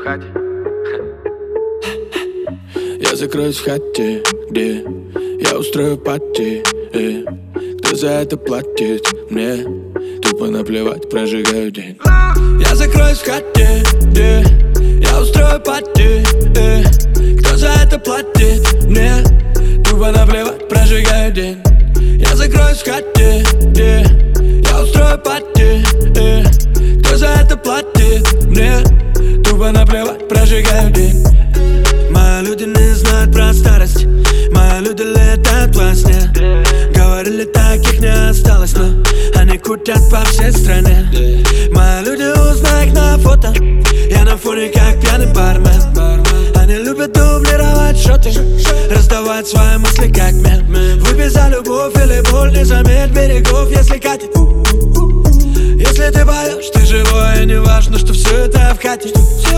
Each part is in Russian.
хате. Я закроюсь в хате, где я устрою пати. Кто за это платит? Мне тупо наплевать, прожигаю день. Я закроюсь в хате, где я устрою пати. Кто за это платит? Мне тупо наплевать, прожигаю день. Я закроюсь в хате, где я устрою пати. Кто за это платит? Мне тупо наплевать, прожигаю день. Мои люди не знают про старость. Мои люди летают во сне. Говорили, таких не осталось, но они кутят по всей стране. Мои люди, узнай их на фото. Я на фоне как пьяный бармен. Они любят дублировать шоты, раздавать свои мысли как мем. Выпей за любовь или боль, не заметь берегов, если катит. Если ты поешь, ты живой, и не важно, что все это в хате.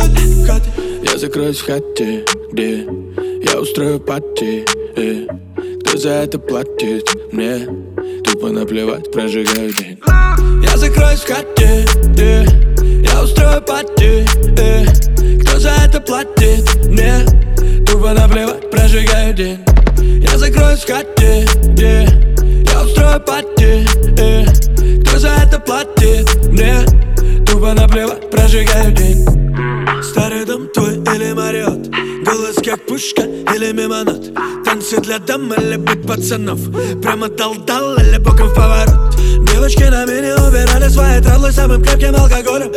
Я закроюсь в хате, где я устрою пати. Кто за это платит? Мне тупо наплевать, прожигаю день. Я закроюсь в хате, где я устрою пати. Кто за это платит? Мне тупо наплевать, прожигаю день. Я закроюсь в хате, где я устрою пати. Кто за это платит? Мне тупо наплевать, прожигаю день. Старый дом твой или Мариот, голос как пушка или мимонот. Танцы для дам или быть пацанов, прямо дал-дал или боком в поворот. Девочки на мини убирали свои траблы самым крепким алкоголем.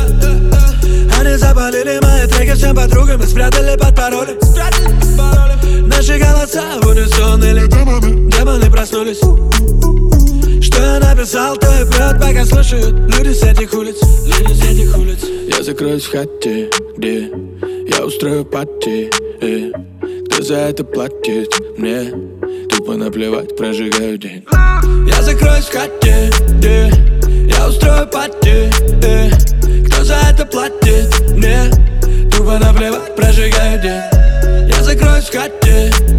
Они запалили мои треки всем подругам и спрятали под паролем. Наши голоса в унисон или демоны проснулись. Что я написал, то и прет, пока слушают люди с этих улиц. Я закроюсь в хате, где я устрою пати. Кто за это платит? Мне тупо наплевать, прожигаю день. Я закроюсь в хате, где я устрою пати. Кто за это платит? Мне тупо наплевать, прожигаю день. Я закроюсь в хате,